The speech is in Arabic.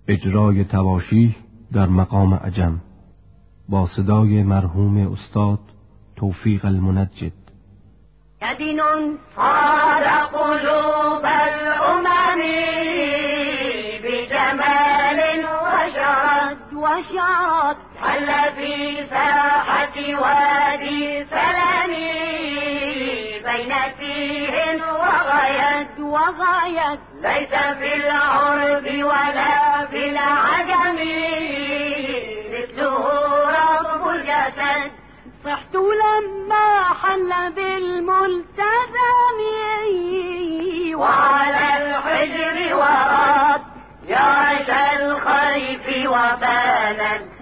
اجرای تواشیح در مقام عجم با صدای مرحوم استاد توفیق المنجد. يدين صار قلوب الأمم بجمال وشرد حل في ساحة وادي سلم بين فيه وغيد ليس في العرب ولا في العجم مثله رب الجسد. صحت لما حل بالملتزم وعلى الحجر ورد يعش الخيف وبانا